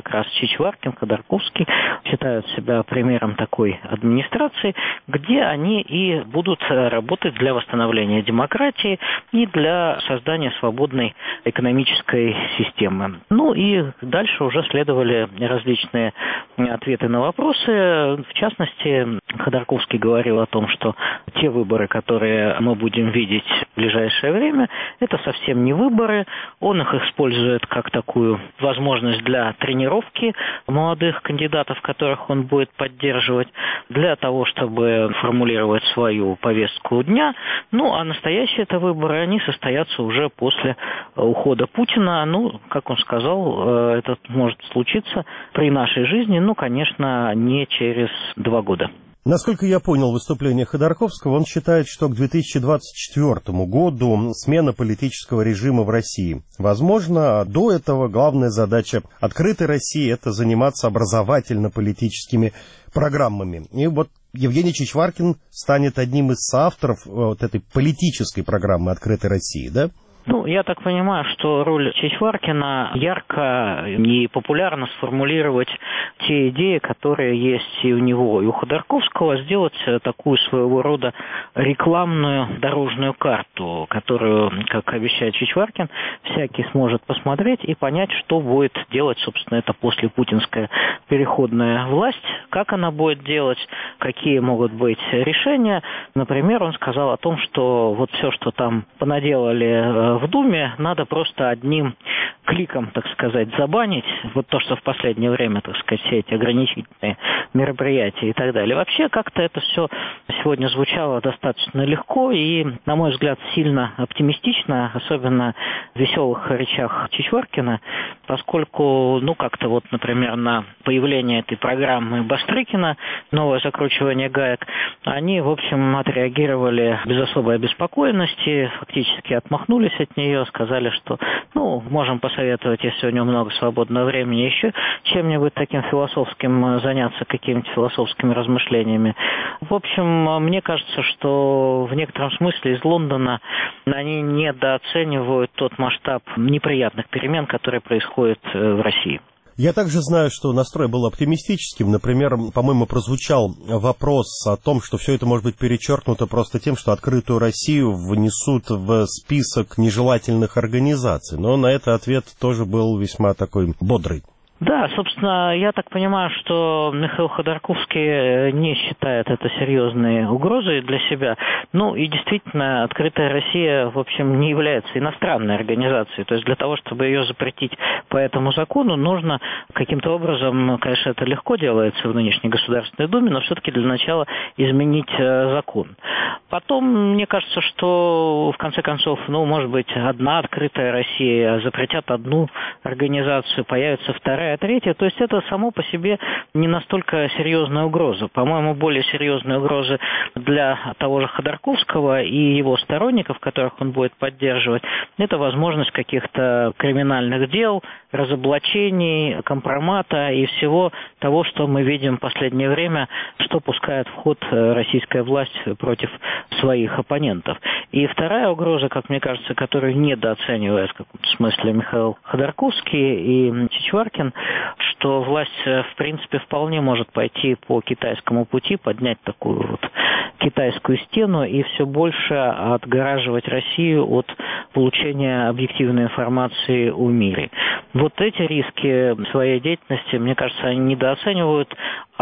раз Чичваркин, Ходорковский считают себя примером такой администрации, где они и будут работать для восстановления демократии и для создания свободной экономической системы. Ну и дальше уже следовали различные ответы на вопросы. В частности, Ходорковский говорил о том, что те выборы, которые мы будем видеть в ближайшее время, это совсем не выборы. Он их использует как такую возможность для тренировки молодых кандидатов, которых он будет поддерживать, для того, чтобы формулировать свою повестку дня. Ну, а настоящие это выборы, они состоятся уже после ухода Путина. Ну, как он сказал, это может случиться при нашей жизни, ну, конечно, не через два года. Насколько я понял выступление Ходорковского, он считает, что к две тысячи двадцать четвёртому году смена политического режима в России. Возможно, до этого главная задача открытой России – это заниматься образовательно-политическими программами. И вот Евгений Чичваркин станет одним из соавторов вот этой политической программы открытой России, да? Ну, я так понимаю, что роль Чичваркина ярко и популярно сформулировать те идеи, которые есть и у него, и у Ходорковского, сделать такую своего рода рекламную дорожную карту, которую, как обещает Чичваркин, всякий сможет посмотреть и понять, что будет делать, собственно, это послепутинская переходная власть, как она будет делать, какие могут быть решения. Например, он сказал о том, что вот все, что там понаделали в Думе, надо просто одним кликом, так сказать, забанить. Вот то, что в последнее время, так сказать, все эти ограничительные мероприятия и так далее. Вообще, как-то это все сегодня звучало достаточно легко и, на мой взгляд, сильно оптимистично, особенно в веселых речах Чичваркина, поскольку, ну, как-то вот, например, на появление этой программы Бастрыкина, новое закручивание гаек, они, в общем, отреагировали без особой обеспокоенности, фактически отмахнулись от нее, сказали, что, ну, можем посоветовать, если у него много свободного времени, еще чем-нибудь таким философским заняться, какими-то философскими размышлениями. В общем, мне кажется, что в некотором смысле из Лондона они недооценивают тот масштаб неприятных перемен, которые происходят в России. Я также знаю, что настрой был оптимистическим. Например, по-моему, прозвучал вопрос о том, что все это может быть перечеркнуто просто тем, что открытую Россию внесут в список нежелательных организаций. Но на это ответ тоже был весьма такой бодрый. Да, собственно, я так понимаю, что Михаил Ходорковский не считает это серьезной угрозой для себя. Ну и действительно, открытая Россия, в общем, не является иностранной организацией. То есть для того, чтобы ее запретить по этому закону, нужно каким-то образом, конечно, это легко делается в нынешней Государственной Думе, но все-таки для начала изменить закон. Потом, мне кажется, что в конце концов, ну, может быть, одна открытая Россия, запретят одну организацию, появится вторая, третья. То есть это само по себе не настолько серьезная угроза. По-моему, более серьезные угрозы для того же Ходорковского и его сторонников, которых он будет поддерживать, это возможность каких-то криминальных дел, разоблачений, компромата и всего того, что мы видим в последнее время, что пускает в ход российская власть против своих оппонентов. И вторая угроза, как мне кажется, которую недооценивает в каком-то смысле Михаил Ходорковский и Чичваркин, что власть, в принципе, вполне может пойти по китайскому пути, поднять такую вот китайскую стену и все больше отгораживать Россию от получения объективной информации о мире. Вот эти риски своей деятельности, мне кажется, они недооценивают.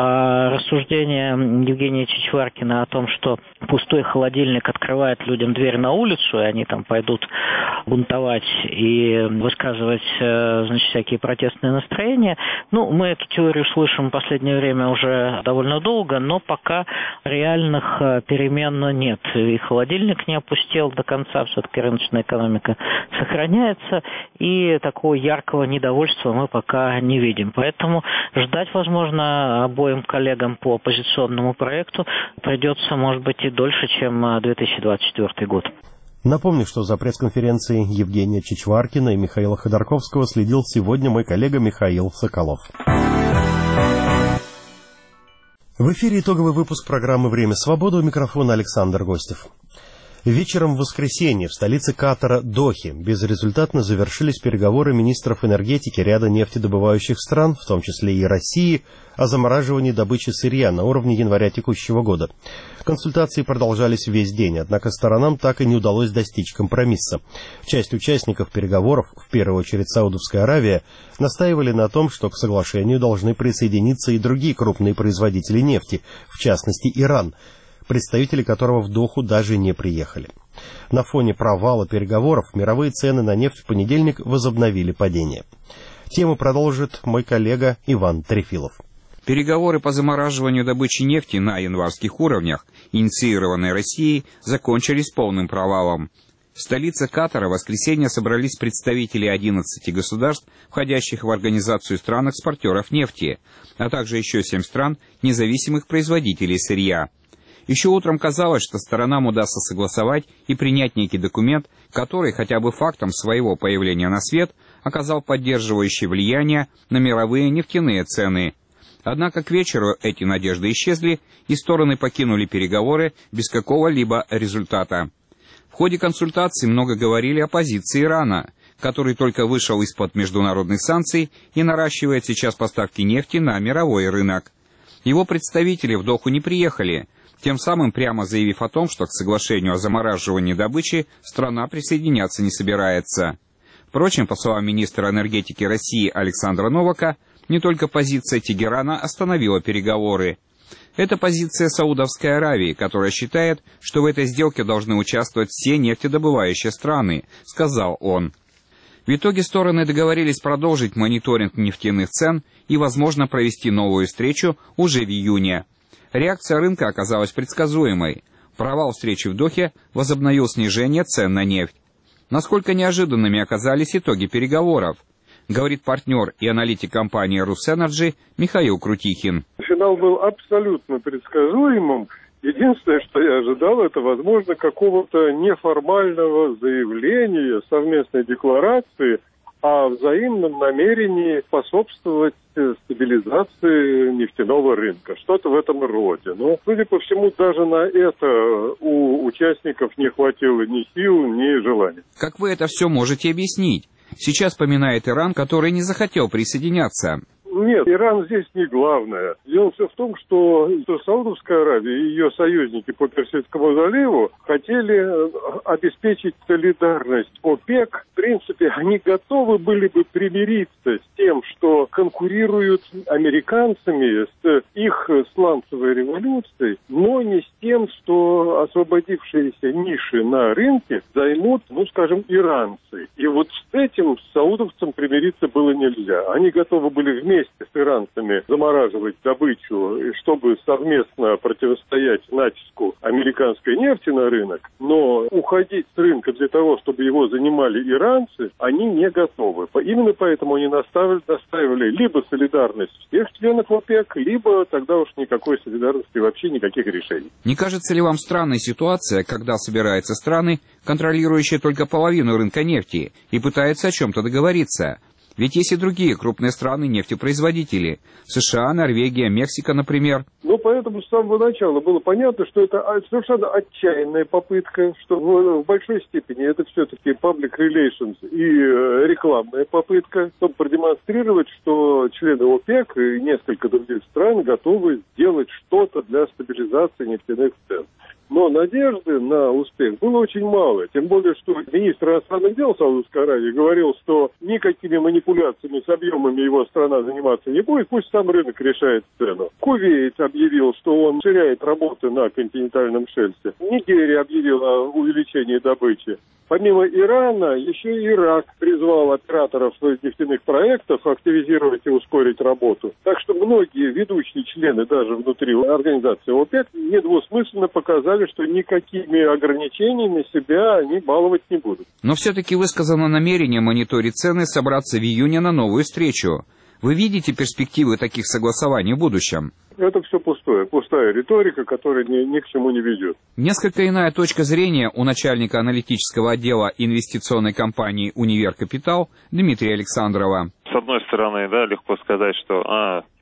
А рассуждение Евгения Чичваркина о том, что пустой холодильник открывает людям дверь на улицу, и они там пойдут бунтовать и высказывать, значит, всякие протестные настроения, ну, мы эту теорию слышим в последнее время уже довольно долго, но пока реальных перемен нет. И холодильник не опустел до конца, все-таки рыночная экономика сохраняется, и такого яркого недовольства мы пока не видим. Поэтому ждать, возможно, обоим коллегам по оппозиционному проекту придется, может быть, и дольше, чем две тысячи двадцать четвёртый год. Напомню, что за пресс-конференцией Евгения Чичваркина и Михаила Ходорковского следил сегодня мой коллега Михаил Соколов. В эфире итоговый выпуск программы «Время свободы», у микрофона Александр Гостев. Вечером в воскресенье в столице Катара Дохе безрезультатно завершились переговоры министров энергетики ряда нефтедобывающих стран, в том числе и России, о замораживании добычи сырья на уровне января текущего года. Консультации продолжались весь день, однако сторонам так и не удалось достичь компромисса. Часть участников переговоров, в первую очередь Саудовская Аравия, настаивали на том, что к соглашению должны присоединиться и другие крупные производители нефти, в частности Иран, представители которого в Доху даже не приехали. На фоне провала переговоров мировые цены на нефть в понедельник возобновили падение. Тему продолжит мой коллега Иван Трефилов. Переговоры по замораживанию добычи нефти на январских уровнях, инициированные Россией, закончились полным провалом. В столице Катара в воскресенье собрались представители одиннадцати государств, входящих в Организацию стран-экспортеров нефти, а также еще семь стран, независимых производителей сырья. Еще утром казалось, что сторонам удастся согласовать и принять некий документ, который хотя бы фактом своего появления на свет оказал поддерживающее влияние на мировые нефтяные цены. Однако к вечеру эти надежды исчезли, и стороны покинули переговоры без какого-либо результата. В ходе консультаций много говорили о позиции Ирана, который только вышел из-под международных санкций и наращивает сейчас поставки нефти на мировой рынок. Его представители в Доху не приехали, тем самым прямо заявив о том, что к соглашению о замораживании добычи страна присоединяться не собирается. Впрочем, по словам министра энергетики России Александра Новака, не только позиция Тегерана остановила переговоры. Это позиция Саудовской Аравии, которая считает, что в этой сделке должны участвовать все нефтедобывающие страны, сказал он. В итоге стороны договорились продолжить мониторинг нефтяных цен и, возможно, провести новую встречу уже в июне. Реакция рынка оказалась предсказуемой. Провал встречи в Дохе возобновил снижение цен на нефть. Насколько неожиданными оказались итоги переговоров, говорит партнер и аналитик компании «Русэнерджи» Михаил Крутихин. Финал был абсолютно предсказуемым. Единственное, что я ожидал, это, возможно, какого-то неформального заявления, совместной декларации о взаимном намерении способствовать стабилизации нефтяного рынка. Что-то в этом роде. Но, судя по всему, даже на это у участников не хватило ни сил, ни желания. Как вы это все можете объяснить? Сейчас поминает Иран, который не захотел присоединяться. Нет, Иран здесь не главное. Дело все в том, что Саудовская Аравия и ее союзники по Персидскому заливу хотели обеспечить солидарность ОПЕК. В принципе, они готовы были бы примириться с тем, что конкурируют американцами с их сланцевой революцией, но не с тем, что освободившиеся ниши на рынке займут, ну, скажем, иранцы. И вот с этим саудовцам примириться было нельзя. Они готовы были вместе с иранцами замораживать добычу, чтобы совместно противостоять натиску американской нефти на рынок, но уходить с рынка для того, чтобы его занимали иранцы, они не готовы. Именно поэтому они настаивали, настаивали либо солидарность всех членов ОПЕК, либо тогда уж никакой солидарности, вообще никаких решений. Не кажется ли вам странной ситуация, когда собираются страны, контролирующие только половину рынка нефти, и пытаются о чем-то договориться? Ведь есть и другие крупные страны-нефтепроизводители. США, Норвегия, Мексика, например. Ну, поэтому с самого начала было понятно, что это совершенно отчаянная попытка, что в большой степени это все-таки public relations и рекламная попытка, чтобы продемонстрировать, что члены ОПЕК и несколько других стран готовы сделать что-то для стабилизации нефтяных цен. Но надежды на успех было очень мало. Тем более, что министр иностранных дел Саудовской Аравии говорил, что никакими манипуляциями с объемами его страна заниматься не будет, пусть сам рынок решает цену. Кувейт объявил, что он расширяет работы на континентальном шельфе. Нигерия объявила о увеличении добычи. Помимо Ирана, еще и Ирак призвал операторов нефтяных проектов активизировать и ускорить работу. Так что многие ведущие члены даже внутри организации ОПЕК недвусмысленно показали, что никакими ограничениями себя они баловать не будут. Но все-таки высказано намерение мониторить цены собраться в июне на новую встречу. Вы видите перспективы таких согласований в будущем? Это все пустое, пустая риторика, которая ни, ни к чему не ведет. Несколько иная точка зрения у начальника аналитического отдела инвестиционной компании «Универ Капитал» Дмитрия Александрова. С одной стороны, да, легко сказать, что а,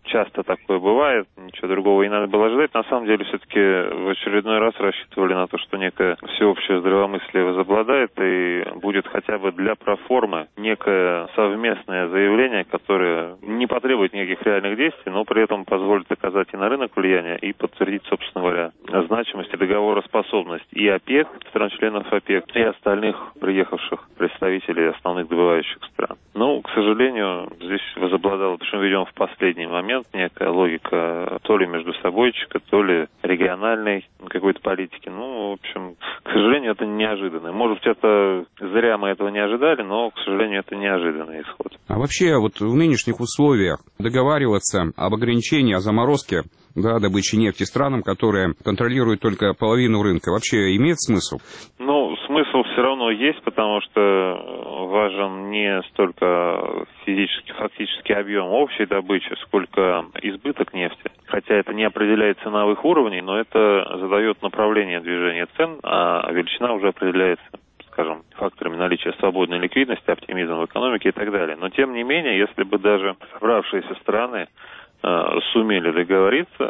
часто такое бывает, ничего другого и надо было ожидать. На самом деле, все-таки в очередной раз рассчитывали на то, что некое всеобщее здравомыслие возобладает и будет хотя бы для проформы некое совместное заявление, которое не потребует никаких реальных действий, но при этом позволит оказать и на рынок влияние, и подтвердить, собственно говоря, значимость и договороспособность и ОПЕК, стран-членов ОПЕК, и остальных приехавших представителей основных добывающих стран. Но, к сожалению, здесь возобладала, причем, видимо, в последний момент некая логика то ли между собойчика, то ли региональной какой-то политики. Ну, в общем, к сожалению, это неожиданно. Может быть, это зря мы этого не ожидали, но, к сожалению, это неожиданный исход. А вообще, вот в нынешних условиях договариваться об ограничении, о заморозке, да, добычи нефти странам, которые контролируют только половину рынка, вообще имеет смысл? Ну, смысл все равно есть, потому что важен не столько физический, фактический объем общей добычи, сколько избыток нефти. Хотя это не определяет ценовых уровней, но это задает направление движения цен, а величина уже определяется, скажем, факторами наличия свободной ликвидности, оптимизма в экономике и так далее. Но, тем не менее, если бы даже собравшиеся страны э, сумели договориться,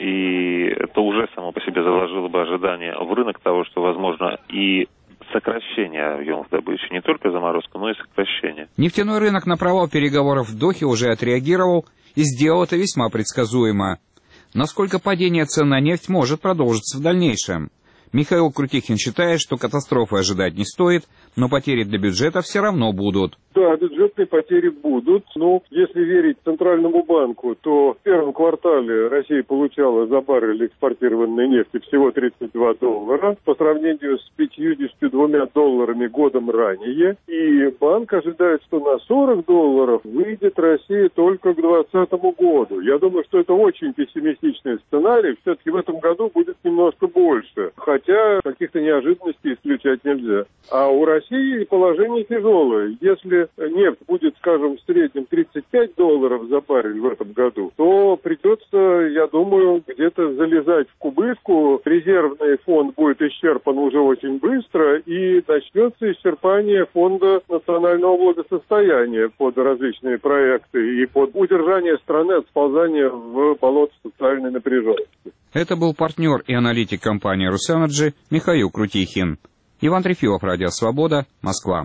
и это уже само по себе заложило бы ожидание в рынок того, что возможно и сокращение объемов добычи, не только заморозка, но и сокращение. Нефтяной рынок на провал переговоров в Дохе уже отреагировал и сделал это весьма предсказуемо. Насколько падение цен на нефть может продолжиться в дальнейшем? Михаил Крутихин считает, что катастрофы ожидать не стоит, но потери для бюджета все равно будут. Да, бюджетные потери будут, но если верить Центральному банку, то в первом квартале Россия получала за баррель экспортированной нефти всего тридцать два доллара по сравнению с пятьюдесятью двумя долларами годом ранее. И банк ожидает, что на сорок долларов выйдет Россия только к двадцатому году. Я думаю, что это очень пессимистичный сценарий. Все-таки в этом году будет немножко больше. Хотя каких-то неожиданностей исключать нельзя. А у России положение тяжелое. Если нефть будет, скажем, в среднем тридцать пять долларов за баррель в этом году, то придется, я думаю, где-то залезать в кубышку. Резервный фонд будет исчерпан уже очень быстро, и начнется исчерпание фонда национального благосостояния под различные проекты и под удержание страны от сползания в болото социальной напряженности. Это был партнер и аналитик компании «Русэнерджи» Михаил Крутихин. Иван Трефилов, Радио Свобода, Москва.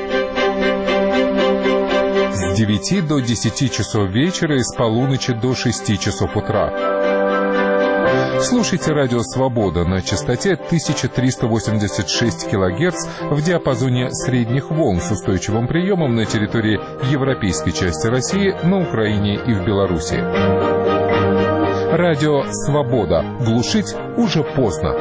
С девяти до десяти часов вечера и с полуночи до шести часов утра. Слушайте Радио Свобода на частоте тысяча триста восемьдесят шесть килогерц в диапазоне средних волн с устойчивым приемом на территории европейской части России, на Украине и в Беларуси. Радио Свобода. Глушить уже поздно.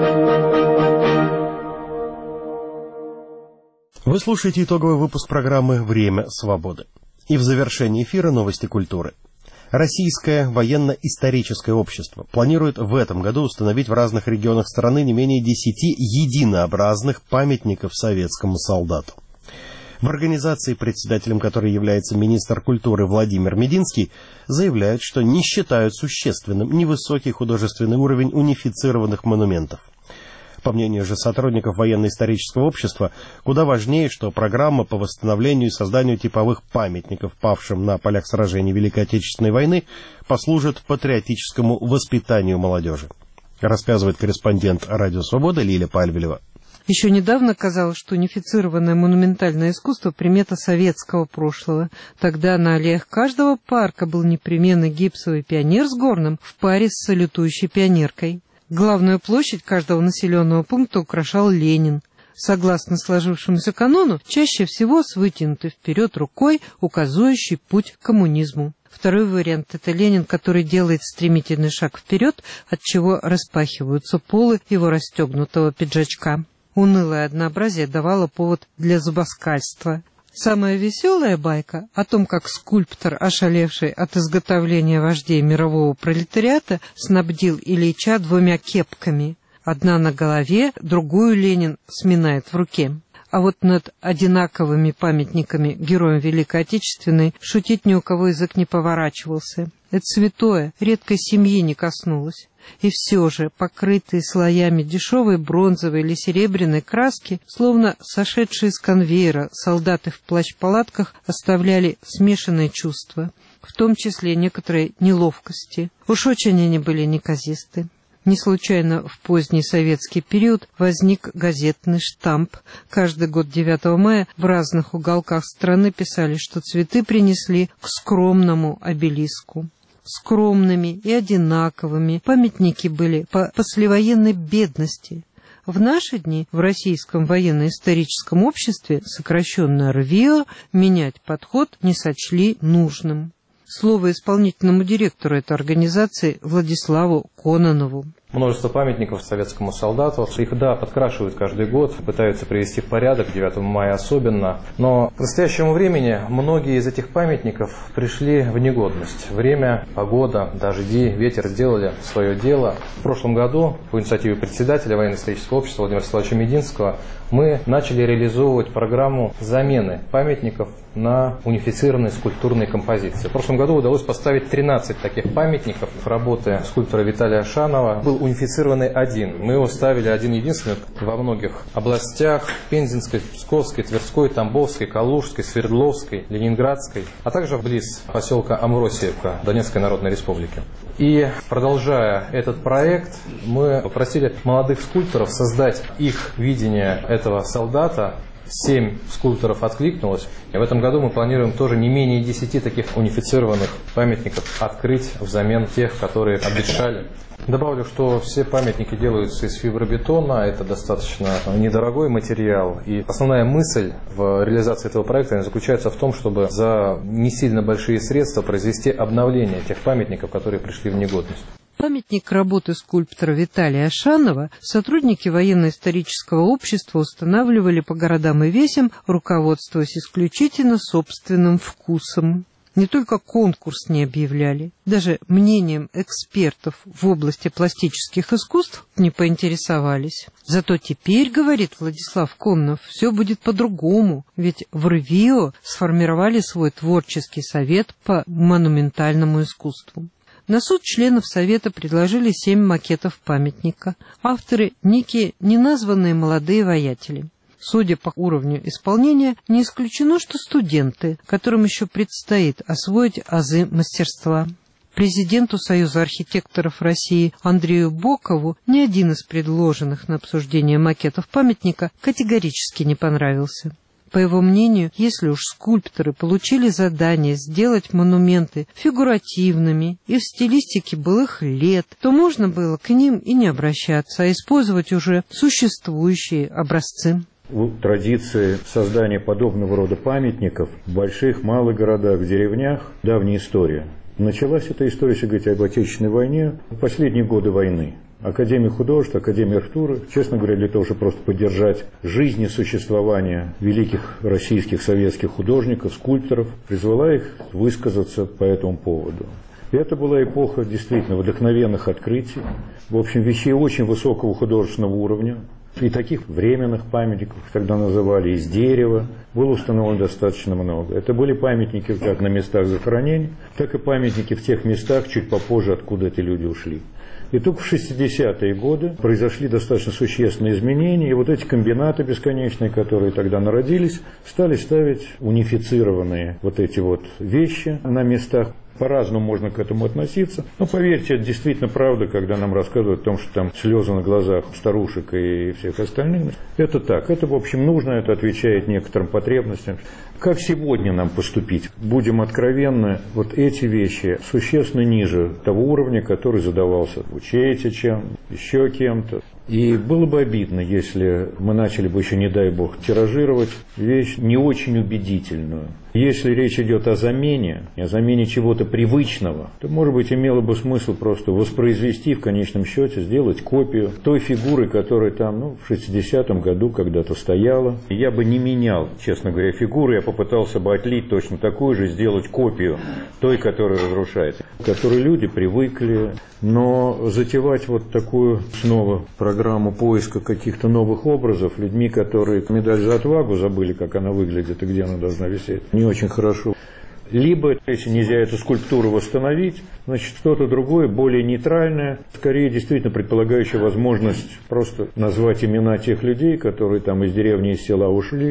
Вы слушаете итоговый выпуск программы «Время свободы». И в завершении эфира новости культуры. Российское военно-историческое общество планирует в этом году установить в разных регионах страны не менее десяти единообразных памятников советскому солдату. В организации, председателем которой является министр культуры Владимир Мединский, заявляют, что не считают существенным невысокий художественный уровень унифицированных монументов. По мнению же сотрудников военно-исторического общества, куда важнее, что программа по восстановлению и созданию типовых памятников павшим на полях сражений Великой Отечественной войны послужит патриотическому воспитанию молодежи. Рассказывает корреспондент «Радио Свобода» Лиля Пальвелева. Еще недавно казалось, что унифицированное монументальное искусство – примета советского прошлого. Тогда на аллеях каждого парка был непременно гипсовый пионер с горным в паре с салютующей пионеркой. Главную площадь каждого населенного пункта украшал Ленин. Согласно сложившемуся канону, чаще всего с вытянутой вперед рукой, указывающей путь к коммунизму. Второй вариант – это Ленин, который делает стремительный шаг вперед, отчего распахиваются полы его расстегнутого пиджачка. Унылое однообразие давало повод для зубоскальства. Самая веселая байка о том, как скульптор, ошалевший от изготовления вождей мирового пролетариата, снабдил Ильича двумя кепками. Одна на голове, другую Ленин сминает в руке. А вот над одинаковыми памятниками героям Великой Отечественной шутить ни у кого язык не поворачивался. Это святое, редкой семьи не коснулось. И все же, покрытые слоями дешевой бронзовой или серебряной краски, словно сошедшие с конвейера, солдаты в плащ-палатках оставляли смешанные чувства. в том числе некоторые неловкости. Уж очень они были неказисты. Не случайно в поздний советский период возник газетный штамп. Каждый год девятого мая в разных уголках страны писали, что цветы принесли к скромному обелиску. Скромными и одинаковыми памятники были по послевоенной бедности. В наши дни в Российском военно-историческом обществе, сокращенно РВИО, менять подход не сочли нужным. Слово исполнительному директору этой организации Владиславу Кононову. Множество памятников советскому солдату. Их, да, подкрашивают каждый год, пытаются привести в порядок, девятого мая особенно. Но к настоящему времени многие из этих памятников пришли в негодность. Время, погода, дожди, ветер сделали свое дело. В прошлом году по инициативе председателя военно-исторического общества Владимира Вячеславовича Мединского мы начали реализовывать программу замены памятников на унифицированные скульптурные композиции. В прошлом году удалось поставить тринадцать таких памятников работы скульптора Виталия Шанова. Был унифицированный один. Мы его ставили один-единственный во многих областях: Пензенской, Псковской, Тверской, Тамбовской, Калужской, Свердловской, Ленинградской, а также вблиз поселка Амвросиевка Донецкой Народной Республики. И продолжая этот проект, мы попросили молодых скульпторов создать их видение этого солдата. Семь скульпторов откликнулось. И в этом году мы планируем тоже не менее десяти таких унифицированных памятников открыть взамен тех, которые обветшали. Добавлю, что все памятники делаются из фибробетона. Это достаточно недорогой материал. И основная мысль в реализации этого проекта заключается в том, чтобы за не сильно большие средства произвести обновление тех памятников, которые пришли в негодность. Памятник работы скульптора Виталия Шанова сотрудники военно-исторического общества устанавливали по городам и весям, руководствуясь исключительно собственным вкусом. Не только конкурс не объявляли, даже мнением экспертов в области пластических искусств не поинтересовались. Зато теперь, говорит Владислав Кононов, все будет по-другому, ведь в РВИО сформировали свой творческий совет по монументальному искусству. На суд членов Совета предложили семь макетов памятника. Авторы – некие неназванные молодые воятели. Судя по уровню исполнения, не исключено, что студенты, которым еще предстоит освоить азы мастерства. Президенту Союза архитекторов России Андрею Бокову ни один из предложенных на обсуждение макетов памятника категорически не понравился. По его мнению, если уж скульпторы получили задание сделать монументы фигуративными и в стилистике былых лет, то можно было к ним и не обращаться, а использовать уже существующие образцы. В традиции создания подобного рода памятников в больших, малых городах, в деревнях давняя история. Началась эта история, если говорить об Отечественной войне, в последние годы войны. Академия художеств, Академия архитектуры, честно говоря, для того, чтобы просто поддержать жизнь и существование великих российских, советских художников, скульпторов, призвала их высказаться по этому поводу. И это была эпоха действительно вдохновенных открытий, в общем, вещей очень высокого художественного уровня. И таких временных памятников, тогда называли, из дерева, было установлено достаточно много. Это были памятники как на местах захоронений, так и памятники в тех местах чуть попозже, откуда эти люди ушли. И только в шестидесятые годы произошли достаточно существенные изменения, и вот эти комбинаты бесконечные, которые тогда народились, стали ставить унифицированные вот эти вот вещи на местах. По-разному можно к этому относиться. Но поверьте, это действительно правда, когда нам рассказывают о том, что там слезы на глазах старушек и всех остальных. Это так. Это, в общем, нужно, это отвечает некоторым потребностям. Как сегодня нам поступить? Будем откровенны, вот эти вещи существенно ниже того уровня, который задавался Учетичем, еще кем-то. И было бы обидно, если мы начали бы еще, не дай бог, тиражировать вещь не очень убедительную. Если речь идет о замене, о замене чего-то привычного, то, может быть, имело бы смысл просто воспроизвести, в конечном счете, сделать копию той фигуры, которая там, ну, в шестидесятом году когда-то стояла. Я бы не менял, честно говоря, фигуры, я попытался бы отлить точно такую же, сделать копию той, которая разрушается, к которой люди привыкли. Но затевать вот такую снова программу поиска каких-то новых образов людьми, которые медаль за отвагу забыли, как она выглядит и где она должна висеть, не очень хорошо. Либо, если нельзя эту скульптуру восстановить, значит, что-то другое, более нейтральное, скорее действительно предполагающее возможность просто назвать имена тех людей, которые там из деревни, из села ушли,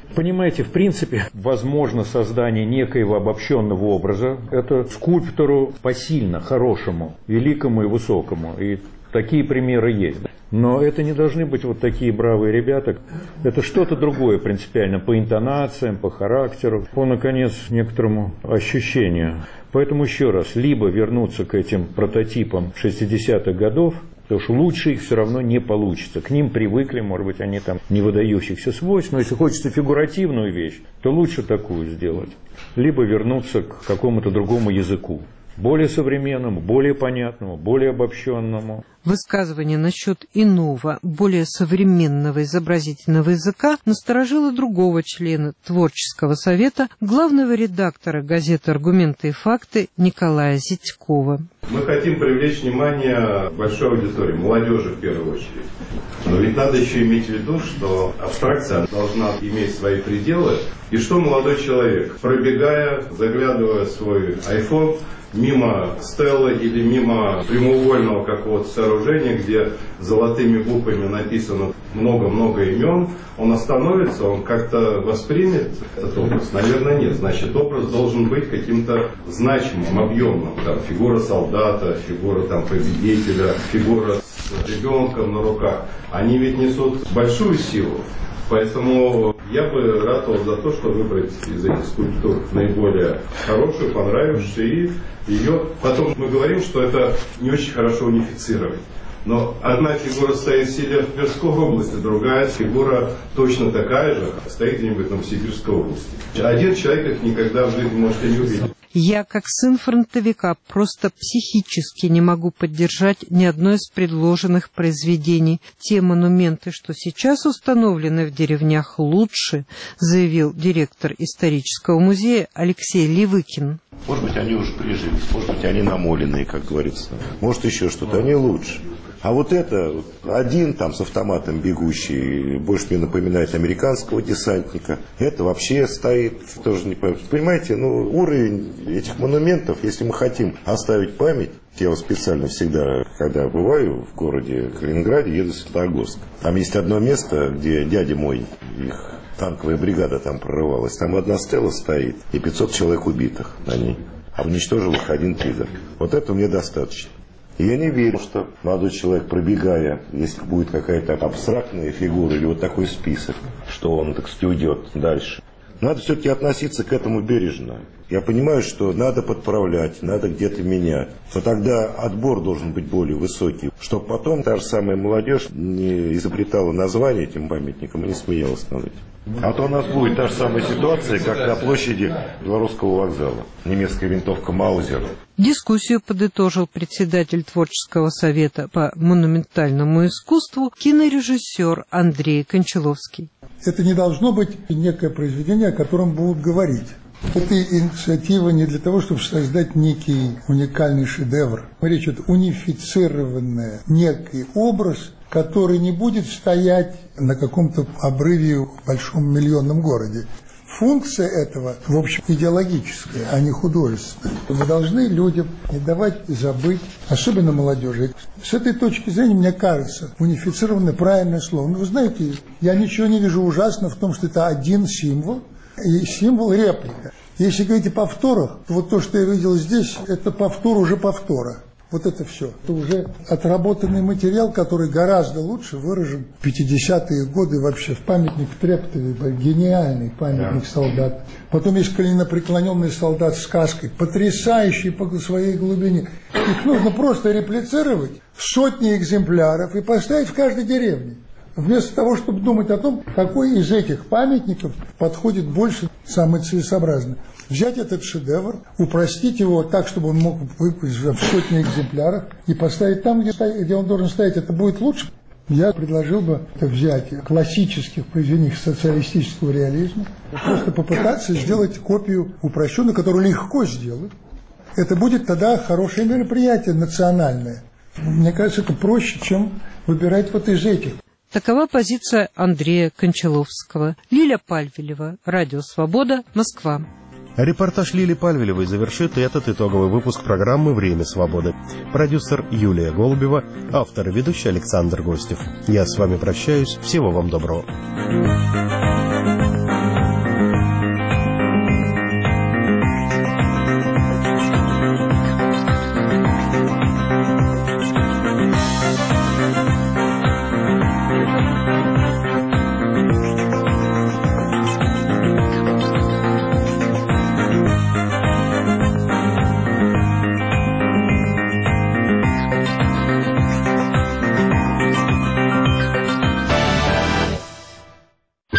Понимаете, в принципе, возможно создание некоего обобщенного образа. Это скульптору посильно, хорошему, великому и высокому. И такие примеры есть. Но это не должны быть вот такие бравые ребята. Это что-то другое принципиально по интонациям, по характеру, по, наконец, некоторому ощущению. Поэтому еще раз, либо вернуться к этим прототипам шестидесятых годов, потому что лучше их все равно не получится. К ним привыкли, может быть, они там не выдающихся свойств, но если хочется фигуративную вещь, то лучше такую сделать. Либо вернуться к какому-то другому языку, более современному, более понятному, более обобщенному. Высказывание насчет иного, более современного изобразительного языка насторожило другого члена творческого совета, главного редактора газеты «Аргументы и факты» Николая Зятькова. Мы хотим привлечь внимание большой аудитории, молодежи в первую очередь. Но ведь надо еще иметь в виду, что абстракция должна иметь свои пределы. И что молодой человек, пробегая, заглядывая в свой iPhone, мимо стелы или мимо прямоугольного какого-то сооружения, где золотыми буквами написано много-много имен, он остановится, он как-то воспримет этот образ? Наверное, нет. Значит, образ должен быть каким-то значимым, объемным. Там, фигура солдата, фигура там, победителя, фигура с ребенком на руках. Они ведь несут большую силу. Поэтому я бы ратовал за то, что выбрать из этих скульптур наиболее хорошую, понравившуюся, и ее... Потом мы говорим, что это не очень хорошо унифицировать. Но одна фигура стоит сидя в Тверской области, другая фигура точно такая же стоит где-нибудь в Новосибирской области. Один человек их никогда в жизни, может, и не увидит. Я, как сын фронтовика, просто психически не могу поддержать ни одно из предложенных произведений. Те монументы, что сейчас установлены в деревнях, лучше, заявил директор исторического музея Алексей Левыкин. Может быть, они уже прижились, может быть, они намоленные, как говорится. Может, еще что-то, они лучше. А вот это, один там с автоматом бегущий, больше мне напоминает американского десантника. Это вообще стоит, тоже не понимаете. Понимаете, ну, уровень этих монументов, если мы хотим оставить память, я вот специально всегда, когда бываю в городе Калининграде, еду в Светлогорск. Там есть одно место, где дядя мой, их танковая бригада там прорывалась. Там одна стела стоит и пятьсот человек убитых на ней. А уничтожил их один тигр. Вот этого мне достаточно. И я не верю, что молодой человек, пробегая, если будет какая-то абстрактная фигура или вот такой список, что он, так сказать, уйдет дальше. Надо все-таки относиться к этому бережно. Я понимаю, что надо подправлять, надо где-то менять. Но тогда отбор должен быть более высокий, чтобы потом та же самая молодежь не изобретала название этим памятникам и не смеялась над этим. А то у нас будет та же самая ситуация, как на площади Белорусского вокзала. Немецкая винтовка Маузер. Дискуссию подытожил председатель творческого совета по монументальному искусству кинорежиссер Андрей Кончаловский. Это не должно быть некое произведение, о котором будут говорить. Это инициатива не для того, чтобы создать некий уникальный шедевр. Речь идет унифицированный некий образ, который не будет стоять на каком-то обрыве в большом миллионном городе. Функция этого, в общем, идеологическая, а не художественная. Вы должны людям не давать забыть, особенно молодежи. С этой точки зрения, мне кажется, унифицированное правильное слово. Ну, вы знаете, я ничего не вижу ужасно в том, что это один символ, и символ реплика. Если говорить о повторах, то вот то, что я видел здесь, это повтор уже повтора. Вот это все. Это уже отработанный материал, который гораздо лучше выражен в пятидесятые годы вообще в памятник Трептове, гениальный памятник солдат. Потом есть коленопреклоненный солдат с каской, потрясающий по своей глубине. Их нужно просто реплицировать в сотни экземпляров и поставить в каждой деревне. Вместо того, чтобы думать о том, какой из этих памятников подходит больше, самый целесообразный. Взять этот шедевр, упростить его так, чтобы он мог выпасть в сотни экземпляров и поставить там, где, где он должен стоять. Это будет лучше. Я предложил бы взять классических произведений социалистического реализма, просто попытаться сделать копию упрощенную, которую легко сделать. Это будет тогда хорошее мероприятие национальное. Мне кажется, это проще, чем выбирать вот из этих. Такова позиция Андрея Кончаловского. Лиля Пальвелева, Радио Свобода, Москва. Репортаж Лили Пальвелевой завершит этот итоговый выпуск программы «Время свободы». Продюсер Юлия Голубева, автор и ведущий Александр Гостев. Я с вами прощаюсь. Всего вам доброго.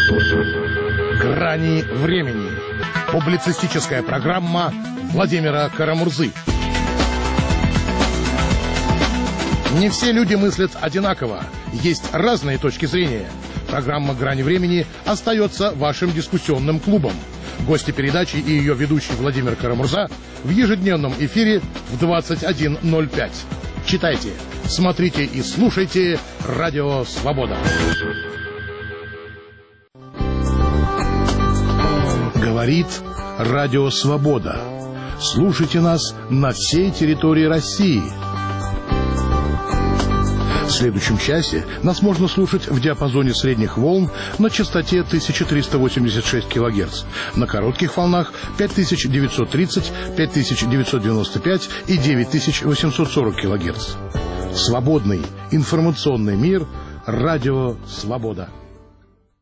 Грани времени. Публицистическая программа Владимира Карамурзы. Не все люди мыслят одинаково. Есть разные точки зрения. Программа «Грани времени» остается вашим дискуссионным клубом. Гости передачи и ее ведущий Владимир Карамурза в ежедневном эфире в двадцать один ноль пять. Читайте, смотрите и слушайте «Радио Свобода». Говорит «Радио Свобода». Слушайте нас на всей территории России. В следующем часе нас можно слушать в диапазоне средних волн на частоте тысяча триста восемьдесят шесть килогерц, на коротких волнах пять тысяч девятьсот тридцать, пять тысяч девятьсот девяносто пять и девять тысяч восемьсот сорок килогерц. Свободный информационный мир. Радио Свобода.